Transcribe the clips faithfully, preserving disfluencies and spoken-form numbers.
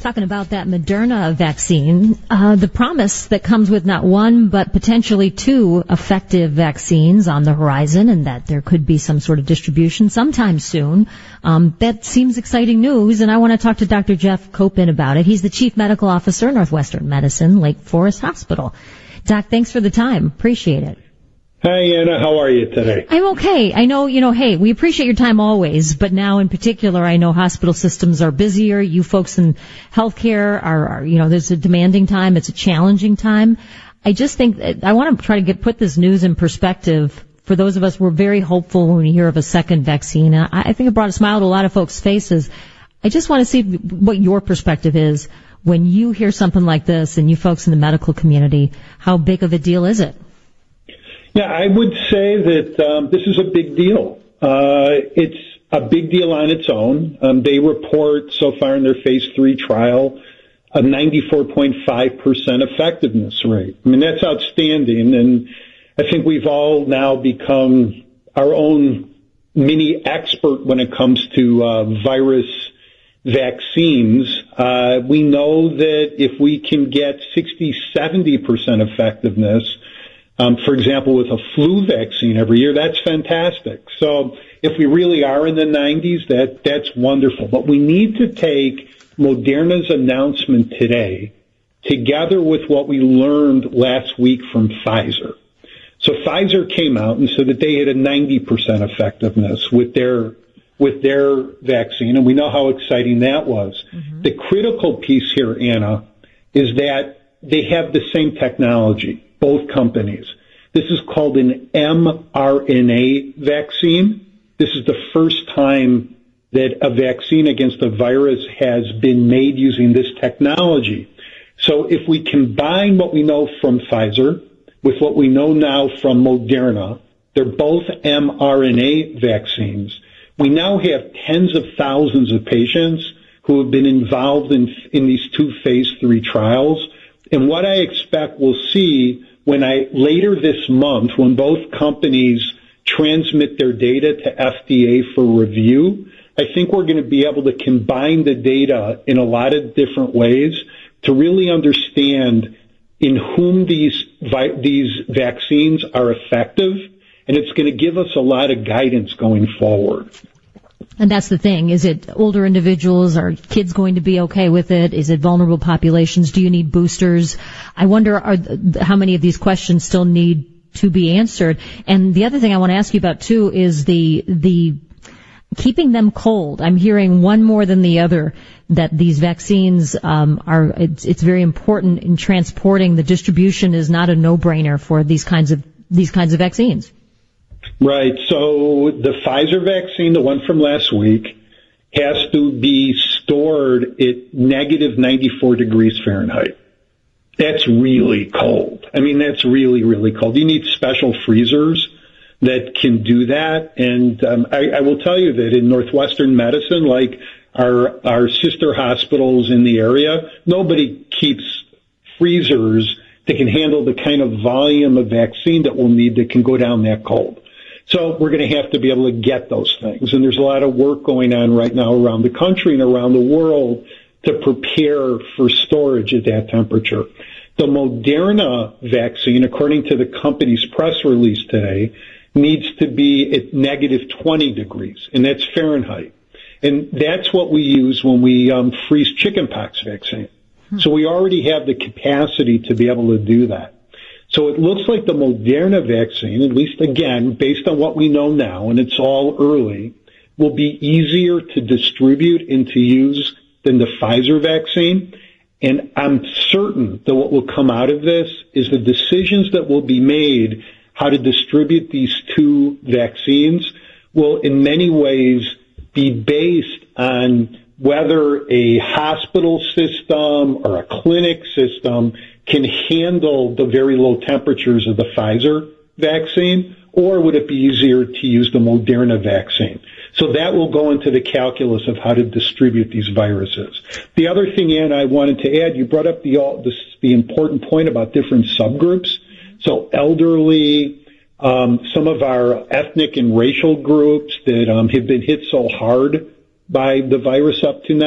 Talking about that Moderna vaccine, uh, the promise that comes with not one but potentially two effective vaccines on the horizon, and that there could be some sort of distribution sometime soon. Um, that seems exciting news, and I want to talk to Doctor Jeff Kopin about it. He's the Chief Medical Officer, Northwestern Medicine, Lake Forest Hospital. Doc, thanks for the time. Appreciate it. Hi, Anna. How are you today? I'm okay. I know, you know, hey, we appreciate your time always, but now in particular, I know hospital systems are busier. You folks in healthcare are, are you know, there's a demanding time. It's a challenging time. I just think that I want to try to get, put this news in perspective. For those of us, we're very hopeful when we hear of a second vaccine. I, I think it brought a smile to a lot of folks' faces. I just want to see what your perspective is when you hear something like this, and you folks in the medical community, how big of a deal is it? Yeah, I would say that um, this is a big deal. Uh, it's a big deal on its own. Um, they report so far in their phase three trial a ninety-four point five percent effectiveness rate. I mean, that's outstanding, and I think we've all now become our own mini expert when it comes to uh, virus vaccines. Uh, we know that if we can get sixty, seventy percent effectiveness, Um, for example, with a flu vaccine every year, that's fantastic. So if we really are in the nineties, that, that's wonderful. But we need to take Moderna's announcement today together with what we learned last week from Pfizer. So Pfizer came out and said that they had a ninety percent effectiveness with their, with their vaccine, and we know how exciting that was. Mm-hmm. The critical piece here, Anna, is that they have the same technology. Both companies. This is called an mRNA vaccine. This is the first time that a vaccine against a virus has been made using this technology. So if we combine what we know from Pfizer with what we know now from Moderna, they're both mRNA vaccines. We now have tens of thousands of patients who have been involved in, in these two phase three trials. And what I expect we'll see when I, later this month, when both companies transmit their data to F D A for review, I think we're going to be able to combine the data in a lot of different ways to really understand in whom these, these vaccines are effective, and it's going to give us a lot of guidance going forward. And that's the thing. Is it older individuals? Are kids going to be okay with it? Is it vulnerable populations? Do you need boosters? I wonder are, how many of these questions still need to be answered. And the other thing I want to ask you about, too, is the the keeping them cold. I'm hearing one more than the other that these vaccines um, are, it's, it's very important in transporting. The distribution is not a no-brainer for these kinds of these kinds of vaccines. Right. So the Pfizer vaccine, the one from last week, has to be stored at negative ninety-four degrees Fahrenheit. That's really cold. I mean, that's really, really cold. You need special freezers that can do that. And um, I, I will tell you that in Northwestern Medicine, like our our sister hospitals in the area, nobody keeps freezers that can handle the kind of volume of vaccine that we'll need that can go down that cold. So we're going to have to be able to get those things. And there's a lot of work going on right now around the country and around the world to prepare for storage at that temperature. The Moderna vaccine, according to the company's press release today, needs to be at negative twenty degrees, and that's Fahrenheit. And that's what we use when we um, freeze chickenpox vaccine. Hmm. So we already have the capacity to be able to do that. So it looks like the Moderna vaccine, at least again, based on what we know now, and it's all early, will be easier to distribute and to use than the Pfizer vaccine. And I'm certain that what will come out of this is the decisions that will be made how to distribute these two vaccines will in many ways be based on whether a hospital system or a clinic system can handle the very low temperatures of the Pfizer vaccine, or would it be easier to use the Moderna vaccine? So that will go into the calculus of how to distribute these viruses. The other thing, Ann, I wanted to add, you brought up the, the, the important point about different subgroups. So elderly, um, some of our ethnic and racial groups that um, have been hit so hard by the virus up to now,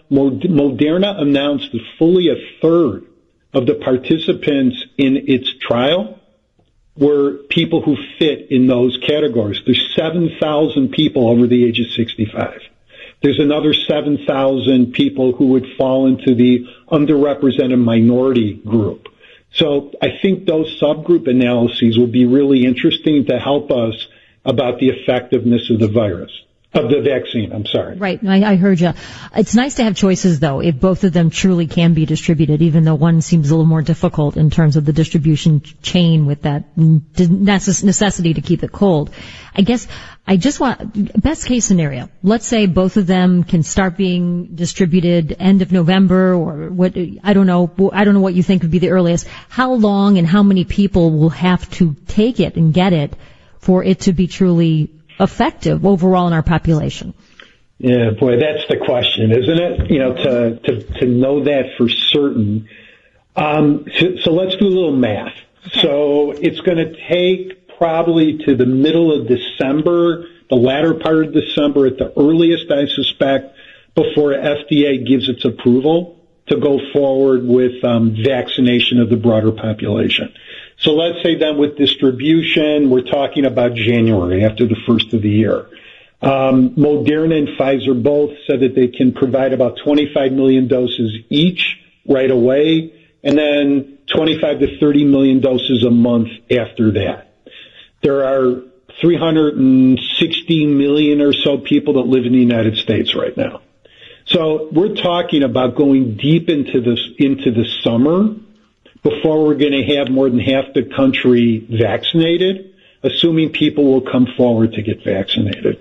Moderna announced that fully a third of the participants in its trial were people who fit in those categories. There's seven thousand people over the age of sixty-five. There's another seven thousand people who would fall into the underrepresented minority group. So I think those subgroup analyses will be really interesting to help us about the effectiveness of the virus, of the vaccine, I'm sorry. Right, I, I heard you. It's nice to have choices, though, if both of them truly can be distributed, even though one seems a little more difficult in terms of the distribution chain with that necess- necessity to keep it cold. I guess I just want, best case scenario, let's say both of them can start being distributed end of November or what, I don't know, I don't know what you think would be the earliest. How long and how many people will have to take it and get it for it to be truly effective overall in our population? Yeah, boy, that's the question, isn't it? You know, to to, to know that for certain. Um, so, so let's do a little math. Okay. So it's going to take probably to the middle of December, the latter part of December at the earliest, I suspect, before F D A gives its approval to go forward with um, vaccination of the broader population. So let's say then with distribution, we're talking about January after the first of the year. Um, Moderna and Pfizer both said that they can provide about twenty-five million doses each right away, and then twenty-five to thirty million doses a month after that. There are three hundred sixty million or so people that live in the United States right now. So we're talking about going deep into this, into the summer before we're going to have more than half the country vaccinated, assuming people will come forward to get vaccinated.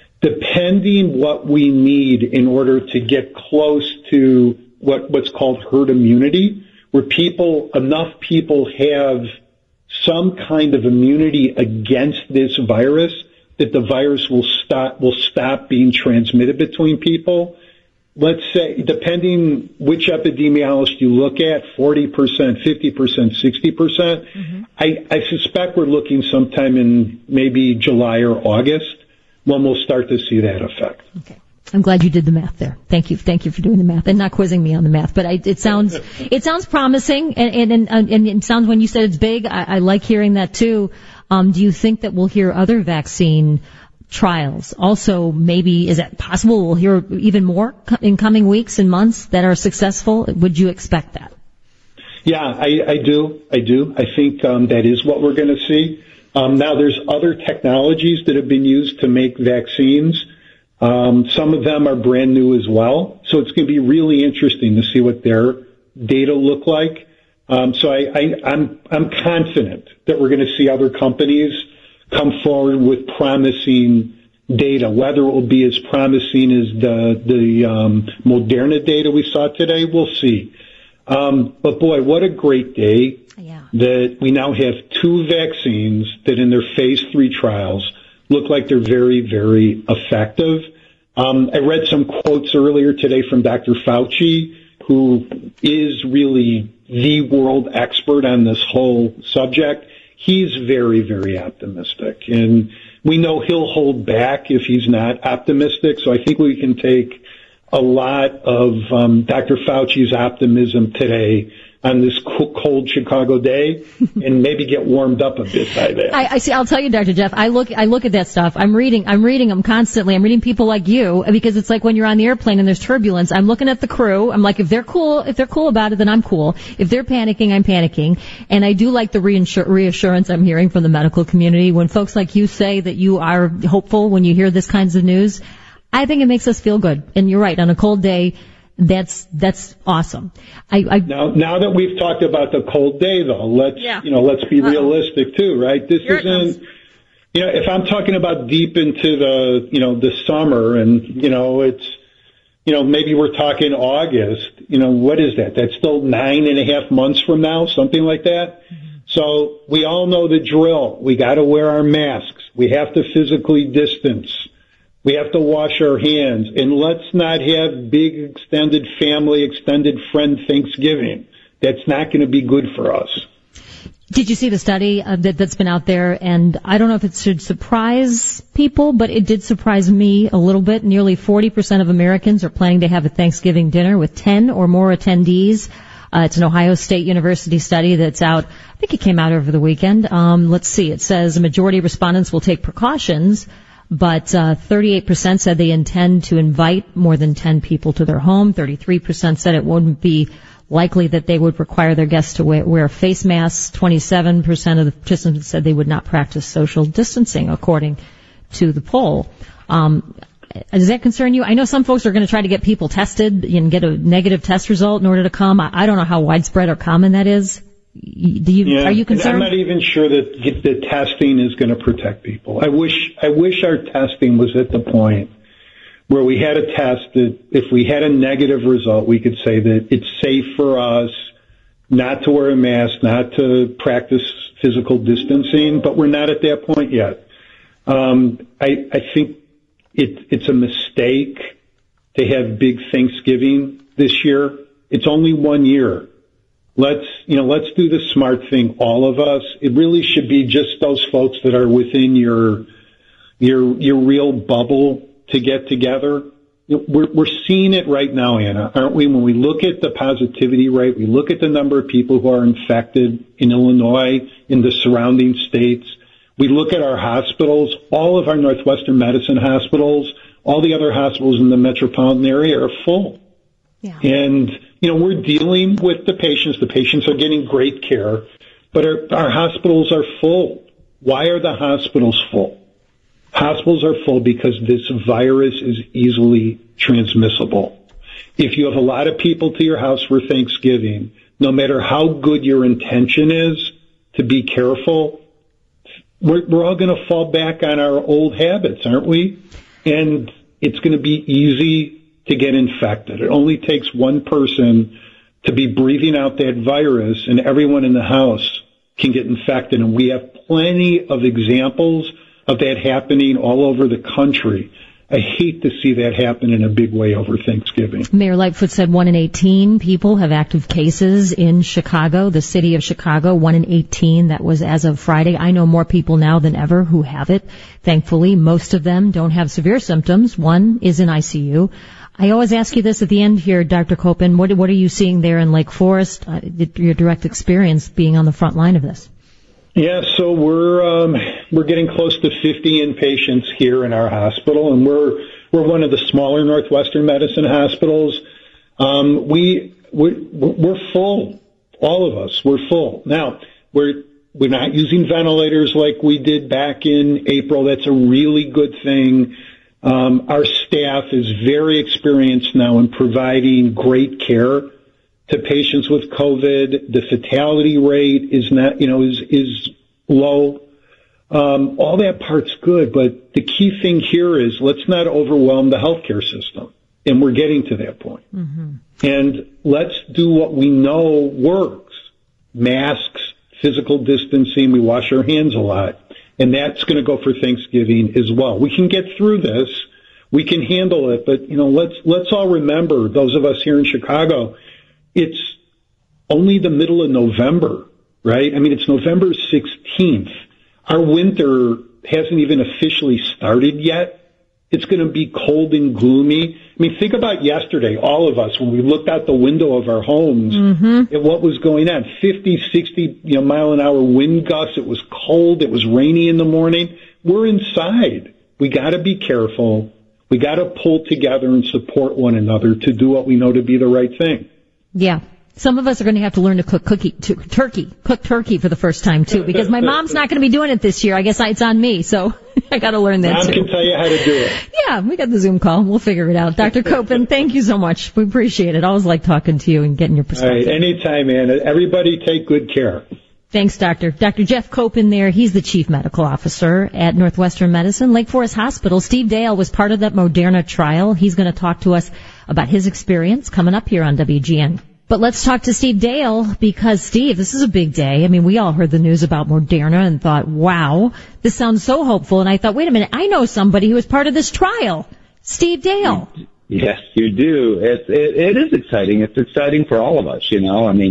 Depending what we need in order to get close to what, what's called herd immunity, where people, enough people have some kind of immunity against this virus, that the virus will stop, will stop being transmitted between people. Let's say, depending which epidemiologist you look at, forty percent, fifty percent, sixty percent, mm-hmm. I, I suspect we're looking sometime in maybe July or August when we'll start to see that effect. Okay. I'm glad you did the math there. Thank you. Thank you for doing the math and not quizzing me on the math. But I, it sounds, it sounds promising. And, and, and, and it sounds, when you said it's big, I, I like hearing that too. Um, do you think that we'll hear other vaccine trials? Also, maybe, is it possible we'll hear even more in coming weeks and months that are successful? Would you expect that? Yeah, I, I do. I do. I think, um, that is what we're going to see. Um, now there's other technologies that have been used to make vaccines. Um, some of them are brand new as well. So it's going to be really interesting to see what their data look like. Um, so I, I, I'm, I'm confident that we're going to see other companies come forward with promising data, whether it will be as promising as the, the, um, Moderna data we saw today. We'll see. Um, but boy, what a great day yeah. that we now have two vaccines that in their phase three trials look like they're very, very effective. Um, I read some quotes earlier today from Doctor Fauci, who is really the world expert on this whole subject. He's very, very optimistic. And we know he'll hold back if he's not optimistic. So I think we can take a lot of um, Doctor Fauci's optimism today on this cold Chicago day and maybe get warmed up a bit by that. I, I see. I'll tell you, Doctor Jeff, I look, I look at that stuff. I'm reading, I'm reading them constantly. I'm reading people like you because it's like when you're on the airplane and there's turbulence, I'm looking at the crew. I'm like, if they're cool, if they're cool about it, then I'm cool. If they're panicking, I'm panicking. And I do like the reinsur- reassurance I'm hearing from the medical community when folks like you say that you are hopeful when you hear this kinds of news. I think it makes us feel good. And you're right. On a cold day, That's that's awesome. I, I now now that we've talked about the cold day, though, let's yeah. you know let's be Uh-oh. realistic too, right? This Here isn't you know if I'm talking about deep into the you know the summer, and you know it's you know maybe we're talking August. You know what is that? That's still nine and a half months from now, something like that. Mm-hmm. So we all know the drill. We got to wear our masks. We have to physically distance. We have to wash our hands, and let's not have big extended family, extended friend Thanksgiving. That's not going to be good for us. Did you see the study uh, that, that's been out there? And I don't know if it should surprise people, but it did surprise me a little bit. Nearly forty percent of Americans are planning to have a Thanksgiving dinner with ten or more attendees. Uh, it's an Ohio State University study that's out. I think it came out over the weekend. Um, let's see. It says a majority of respondents will take precautions, but uh, thirty-eight percent said they intend to invite more than ten people to their home. thirty-three percent said it wouldn't be likely that they would require their guests to wear, wear face masks. twenty-seven percent of the participants said they would not practice social distancing, according to the poll. Um, does that concern you? I know some folks are going to try to get people tested and get a negative test result in order to come. I, I don't know how widespread or common that is. Do you, yeah, are you concerned? I'm not even sure that the testing is going to protect people. I wish, I wish our testing was at the point where we had a test that if we had a negative result, we could say that it's safe for us not to wear a mask, not to practice physical distancing, but we're not at that point yet. Um, I, I think it, it's a mistake to have big Thanksgiving this year. It's only one year. Let's, you know, let's do the smart thing, all of us. It really should be just those folks that are within your, your, your real bubble to get together. We're, we're seeing it right now, Anna, aren't we? When we look at the positivity rate, we look at the number of people who are infected in Illinois, in the surrounding states. We look at our hospitals, all of our Northwestern Medicine hospitals, all the other hospitals in the metropolitan area are full. Yeah. And, you know, we're dealing with the patients. The patients are getting great care, but our, our hospitals are full. Why are the hospitals full? Hospitals are full because this virus is easily transmissible. If you have a lot of people to your house for Thanksgiving, no matter how good your intention is to be careful, we're, we're all going to fall back on our old habits, aren't we? And it's going to be easy to get infected. It only takes one person to be breathing out that virus, and everyone in the house can get infected. And we have plenty of examples of that happening all over the country. I hate to see that happen in a big way over Thanksgiving. Mayor Lightfoot said one in eighteen people have active cases in Chicago, the city of Chicago, one in eighteen. That was as of Friday. I know more people now than ever who have it. Thankfully, most of them don't have severe symptoms. One is in I C U. I always ask you this at the end here, Doctor Copen. What, what are you seeing there in Lake Forest, uh, your direct experience being on the front line of this? Yeah, so we're um, we're getting close to fifty inpatients here in our hospital, and we're we're one of the smaller Northwestern Medicine hospitals. Um, we we're, we're full, all of us. We're full now. We're we're not using ventilators like we did back in April. That's a really good thing. Um, our staff is very experienced now in providing great care to patients with COVID. The fatality rate is not, you know, is, is low. Um, all that part's good, but the key thing here is let's not overwhelm the healthcare system. And we're getting to that point. Mm-hmm. And let's do what we know works. Masks, physical distancing, we wash our hands a lot. And that's going to go for Thanksgiving as well. We can get through this. We can handle it. But, you know, let's, let's all remember, those of us here in Chicago, it's only the middle of November, right? I mean, it's November sixteenth. Our winter hasn't even officially started yet. It's going to be cold and gloomy. I mean, think about yesterday, all of us, when we looked out the window of our homes mm-hmm. at what was going on. fifty, sixty, you know, mile an hour wind gusts. It was cold. It was rainy in the morning. We're inside. We got to be careful. We got to pull together and support one another to do what we know to be the right thing. Yeah. Some of us are going to have to learn to cook cookie, to, turkey, cook turkey for the first time, too, because my mom's not going to be doing it this year. I guess it's on me, so I got to learn that, Mom too. Mom can tell you how to do it. Yeah, we got the Zoom call. We'll figure it out. Doctor Copen, thank you so much. We appreciate it. I always like talking to you and getting your perspective. All right, anytime, man. Everybody take good care. Thanks, Doctor. Doctor Jeff Copen there. He's the Chief Medical Officer at Northwestern Medicine, Lake Forest Hospital. Steve Dale was part of that Moderna trial. He's going to talk to us about his experience coming up here on W G N. But let's talk to Steve Dale because, Steve, this is a big day. I mean, we all heard the news about Moderna and thought, wow, this sounds so hopeful. And I thought, wait a minute, I know somebody who was part of this trial. Steve Dale. Yes, you do. It's, it, it is exciting. It's exciting for all of us, you know. I mean,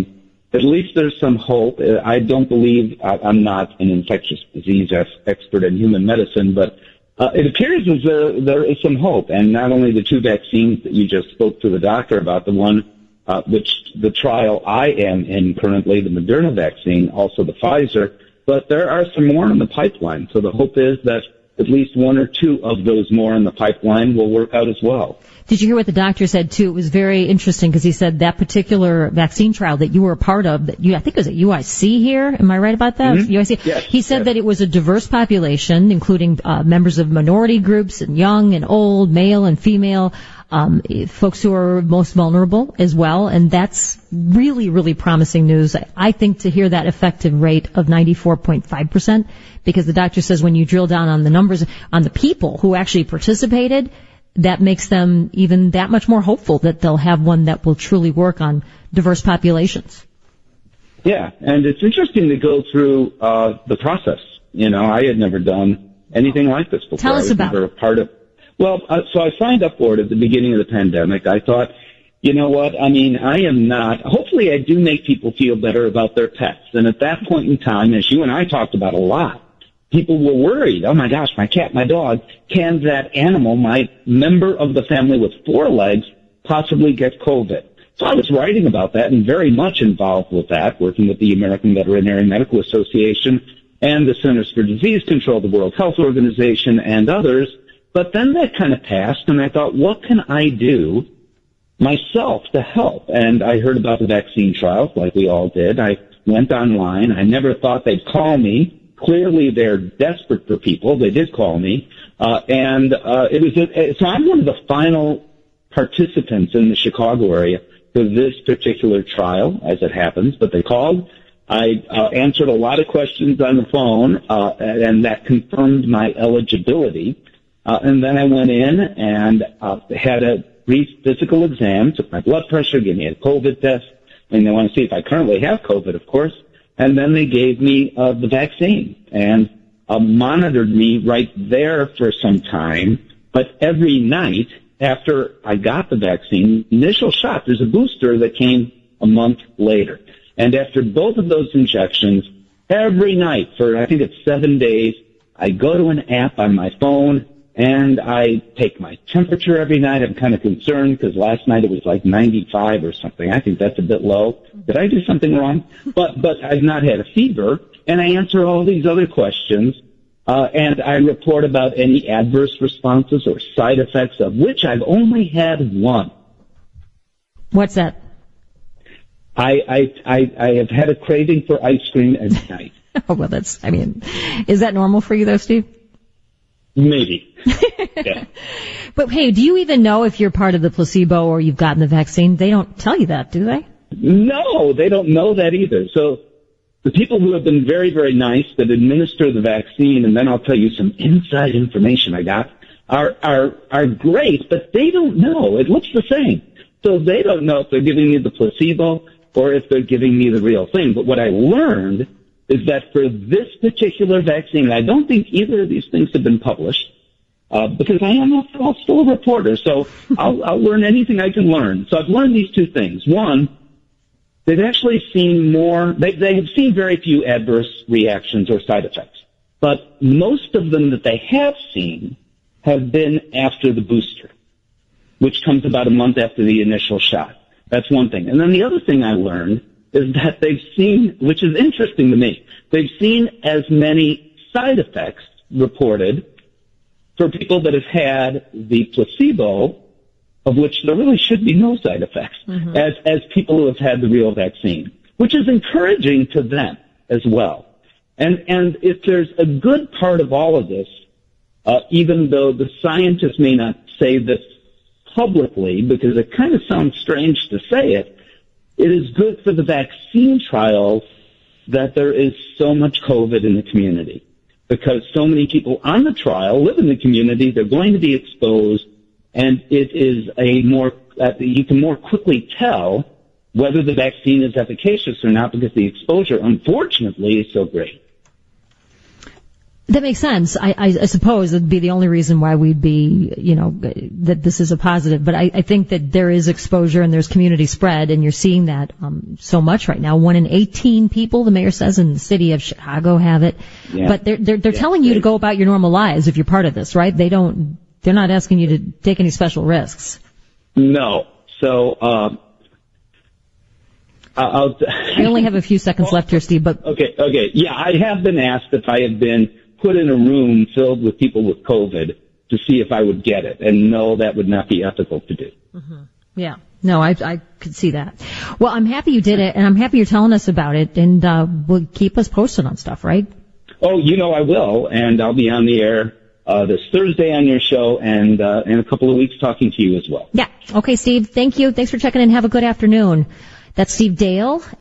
at least there's some hope. I don't believe, I'm not an infectious disease expert in human medicine, but uh, it appears as though there is some hope. And not only the two vaccines that you just spoke to the doctor about, the one uh, which the trial I am in currently, the Moderna vaccine, also the Pfizer, but there are some more in the pipeline. So the hope is that at least one or two of those more in the pipeline will work out as well. Did you hear what the doctor said, too? It was very interesting because he said that particular vaccine trial that you were a part of, that you, I think it was at U I C here. Am I right about that? Mm-hmm. U I C? Yes, he said yes. that it was a diverse population, including uh, members of minority groups, and young and old, male and female, um, folks who are most vulnerable as well. And that's really, really promising news. I, I think to hear that effective rate of ninety-four point five percent, because the doctor says when you drill down on the numbers, on the people who actually participated, that makes them even that much more hopeful that they'll have one that will truly work on diverse populations. Yeah, and it's interesting to go through uh, the process. You know, I had never done anything like this before. Tell us I was about never it. a part of. Well, uh, so I signed up for it at the beginning of the pandemic. I thought, you know what? I mean, I am not. Hopefully, I do make people feel better about their pets. And at that point in time, as you and I talked about a lot, people were worried. Oh my gosh, my cat, my dog, can that animal, my member of the family with four legs, possibly get COVID? So I was writing about that and very much involved with that, working with the American Veterinary Medical Association and the Centers for Disease Control, the World Health Organization, and others. But then that kind of passed, and I thought, what can I do myself to help? And I heard about the vaccine trials, like we all did. I went online. I never thought they'd call me. Clearly, they're desperate for people. They did call me. Uh, and uh, it was a, so I'm one of the final participants in the Chicago area for this particular trial, as it happens. But they called. I uh, answered a lot of questions on the phone, uh, and that confirmed my eligibility. Uh, and then I went in and uh, had a brief physical exam, took my blood pressure, gave me a COVID test, and they want to see if I currently have COVID, of course. And then they gave me uh, the vaccine and uh, monitored me right there for some time. But every night after I got the vaccine, initial shot, there's a booster that came a month later. And after both of those injections, every night for I think it's seven days, I go to an app on my phone and I take my temperature every night. I'm kind of concerned because last night it was like ninety-five or something. I think that's a bit low. Did I do something wrong? But but I've not had a fever, and I answer all these other questions, uh, and I report about any adverse responses or side effects, of which I've only had one. What's that? I I I, I have had a craving for ice cream at night. Oh, well, that's, I mean, is that normal for you though, Steve? Maybe. Yeah. But hey, do you even know if you're part of the placebo or you've gotten the vaccine? They don't tell you that, do they? No, they don't know that either. So the people who have been very, very nice that administer the vaccine, and then I'll tell you some inside information I got, are, are, are great, but they don't know. It looks the same. So they don't know if they're giving me the placebo or if they're giving me the real thing. But what I learned is that for this particular vaccine, I don't think either of these things have been published, uh, because I am after all still a reporter, so I'll, I'll learn anything I can learn. So I've learned these two things. One, they've actually seen more, they, they have seen very few adverse reactions or side effects, but most of them that they have seen have been after the booster, which comes about a month after the initial shot. That's one thing. And then the other thing I learned is that they've seen, which is interesting to me, they've seen as many side effects reported for people that have had the placebo, of which there really should be no side effects, mm-hmm. as, as people who have had the real vaccine, which is encouraging to them as well. And, and if there's a good part of all of this, uh, even though the scientists may not say this publicly, because it kind of sounds strange to say it, it is good for the vaccine trials that there is so much COVID in the community, because so many people on the trial live in the community. They're going to be exposed, and it is a more, uh, you can more quickly tell whether the vaccine is efficacious or not, because the exposure, unfortunately, is so great. That makes sense. I, I, I suppose it'd be the only reason why we'd be, you know, that this is a positive. But I, I think that there is exposure and there's community spread, and you're seeing that um, so much right now. One in eighteen people, the mayor says, in the city of Chicago have it. Yeah. But they're they're, they're yeah, telling you to go about your normal lives if you're part of this, right? They don't. They're not asking you to take any special risks. No. So. Um, I'll, we only have a few seconds left here, Steve. But okay, okay, yeah, I have been asked if I have been put in a room filled with people with COVID to see if I would get it. And no, that would not be ethical to do. Mm-hmm. Yeah. No, I, I could see that. Well, I'm happy you did it, and I'm happy you're telling us about it, and uh, we'll keep us posted on stuff, right? Oh, you know I will, and I'll be on the air uh, this Thursday on your show, and uh, in a couple of weeks talking to you as well. Yeah. Okay, Steve, thank you. Thanks for checking in. Have a good afternoon. That's Steve Dale.